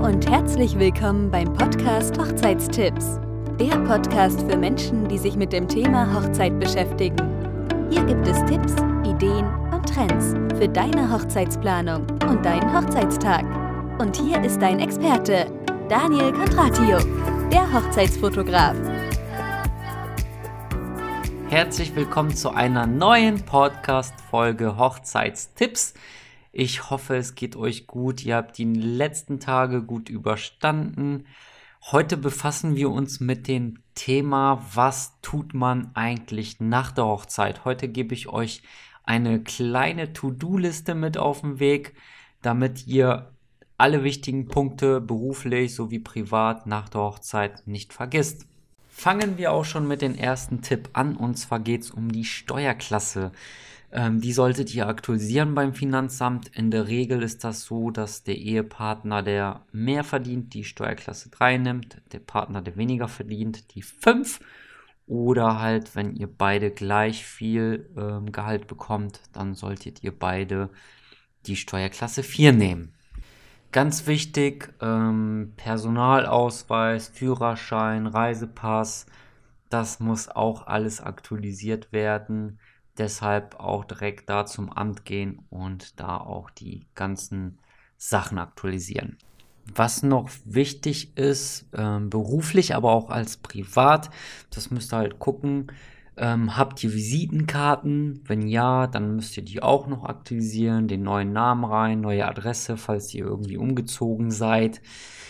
und herzlich willkommen beim Podcast Hochzeitstipps. Der Podcast für Menschen, die sich mit dem Thema Hochzeit beschäftigen. Hier gibt es Tipps, Ideen und Trends für deine Hochzeitsplanung und deinen Hochzeitstag. Und hier ist dein Experte, Daniel Kondratio, der Hochzeitsfotograf. Herzlich willkommen zu einer neuen Podcast-Folge Hochzeitstipps. Ich hoffe, es geht euch gut. Ihr habt die letzten Tage gut überstanden. Heute befassen wir uns mit dem Thema, was tut man eigentlich nach der Hochzeit? Heute gebe ich euch eine kleine To-Do-Liste mit auf den Weg, damit ihr alle wichtigen Punkte beruflich sowie privat nach der Hochzeit nicht vergisst. Fangen wir auch schon mit dem ersten Tipp an, und zwar geht es um die Steuerklasse. Die solltet ihr aktualisieren beim Finanzamt. In der Regel ist das so, dass der Ehepartner, der mehr verdient, die Steuerklasse 3 nimmt, der Partner, der weniger verdient, die 5. Oder halt, wenn ihr beide gleich viel Gehalt bekommt, dann solltet ihr beide die Steuerklasse 4 nehmen. Ganz wichtig, Personalausweis, Führerschein, Reisepass, das muss auch alles aktualisiert werden. Deshalb auch direkt da zum Amt gehen und da auch die ganzen Sachen aktualisieren. Was noch wichtig ist, beruflich, aber auch als privat, das müsst ihr halt gucken. Habt ihr Visitenkarten? Wenn ja, dann müsst ihr die auch noch aktualisieren, den neuen Namen rein, neue Adresse, falls ihr irgendwie umgezogen seid.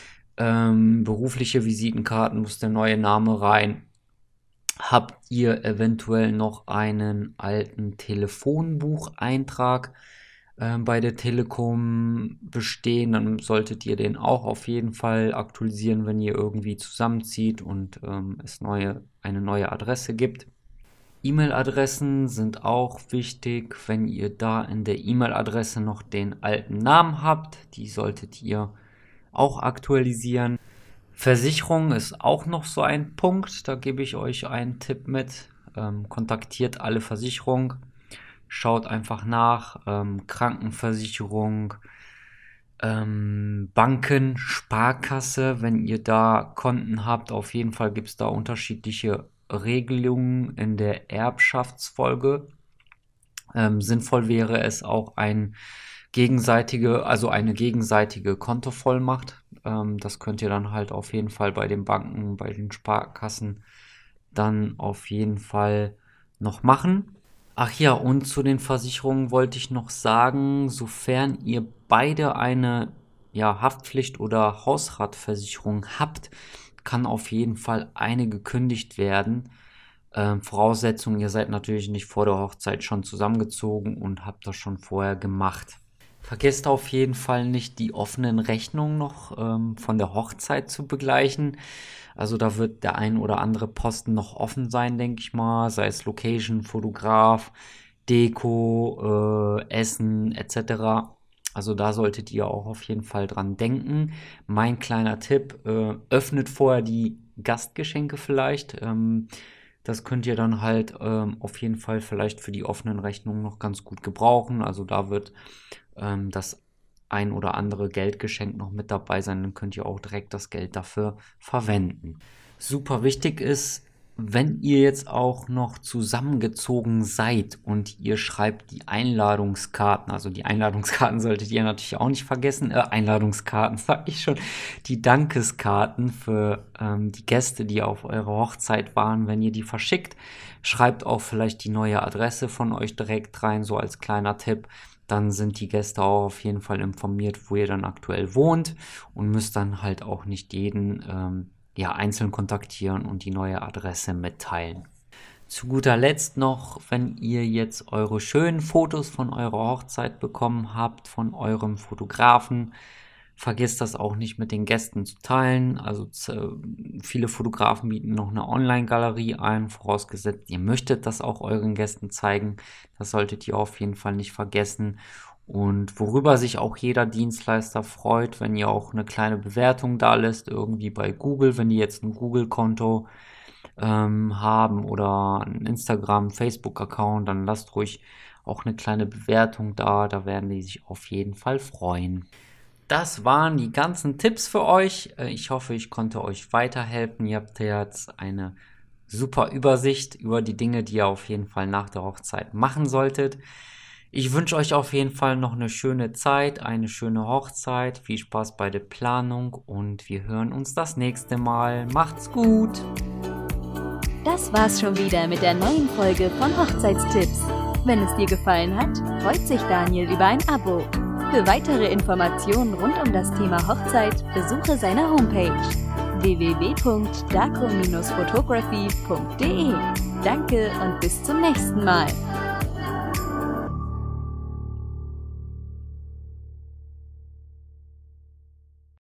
Berufliche Visitenkarten muss der neue Name rein. Habt ihr eventuell noch einen alten Telefonbucheintrag bei der Telekom bestehen, dann solltet ihr den auch auf jeden Fall aktualisieren, wenn ihr irgendwie zusammenzieht und es eine neue Adresse gibt. E-Mail-Adressen sind auch wichtig, wenn ihr da in der E-Mail-Adresse noch den alten Namen habt, die solltet ihr auch aktualisieren. Versicherung ist auch noch so ein Punkt, da gebe ich euch einen Tipp mit. Kontaktiert alle Versicherungen, schaut einfach nach, Krankenversicherung, Banken, Sparkasse, wenn ihr da Konten habt, auf jeden Fall gibt es da unterschiedliche Regelungen in der Erbschaftsfolge. Sinnvoll wäre es auch eine gegenseitige Kontovollmacht. Das könnt ihr dann halt auf jeden Fall bei den Banken, bei den Sparkassen dann auf jeden Fall noch machen. Ach ja, und zu den Versicherungen wollte ich noch sagen, sofern ihr beide eine Haftpflicht- oder Hausratversicherung habt, kann auf jeden Fall eine gekündigt werden. Voraussetzung, ihr seid natürlich nicht vor der Hochzeit schon zusammengezogen und habt das schon vorher gemacht. Vergesst auf jeden Fall nicht, die offenen Rechnungen noch von der Hochzeit zu begleichen. Also da wird der ein oder andere Posten noch offen sein, denke ich mal. Sei es Location, Fotograf, Deko, Essen etc. Also da solltet ihr auch auf jeden Fall dran denken. Mein kleiner Tipp, öffnet vorher die Gastgeschenke vielleicht. Das könnt ihr dann halt auf jeden Fall vielleicht für die offenen Rechnungen noch ganz gut gebrauchen. Also da wird das ein oder andere Geldgeschenk noch mit dabei sein. Dann könnt ihr auch direkt das Geld dafür verwenden. Super wichtig ist, wenn ihr jetzt auch noch zusammengezogen seid und ihr schreibt die Einladungskarten, also die Einladungskarten solltet ihr natürlich auch nicht vergessen, Einladungskarten, sag ich schon, die Dankeskarten für die Gäste, die auf eurer Hochzeit waren, wenn ihr die verschickt, schreibt auch vielleicht die neue Adresse von euch direkt rein, so als kleiner Tipp. Dann sind die Gäste auch auf jeden Fall informiert, wo ihr dann aktuell wohnt und müsst dann halt auch nicht jeden einzeln kontaktieren und die neue Adresse mitteilen. Zu guter Letzt noch, wenn ihr jetzt eure schönen Fotos von eurer Hochzeit bekommen habt, von eurem Fotografen, vergesst das auch nicht mit den Gästen zu teilen. Also viele Fotografen bieten noch eine Online-Galerie ein, vorausgesetzt ihr möchtet das auch euren Gästen zeigen. Das solltet ihr auf jeden Fall nicht vergessen. Und worüber sich auch jeder Dienstleister freut, wenn ihr auch eine kleine Bewertung da lässt, irgendwie bei Google, wenn die jetzt ein Google-Konto haben oder ein Instagram-, Facebook-Account, dann lasst ruhig auch eine kleine Bewertung da, da werden die sich auf jeden Fall freuen. das waren die ganzen Tipps für euch. Ich hoffe, ich konnte euch weiterhelfen. Ihr habt jetzt eine super Übersicht über die Dinge, die ihr auf jeden Fall nach der Hochzeit machen solltet. Ich wünsche euch auf jeden Fall noch eine schöne Zeit, eine schöne Hochzeit. Viel Spaß bei der Planung und wir hören uns das nächste Mal. Macht's gut! Das war's schon wieder mit der neuen Folge von Hochzeitstipps. Wenn es dir gefallen hat, freut sich Daniel über ein Abo. Für weitere Informationen rund um das Thema Hochzeit besuche seine Homepage www.daco-photography.de. Danke und bis zum nächsten Mal.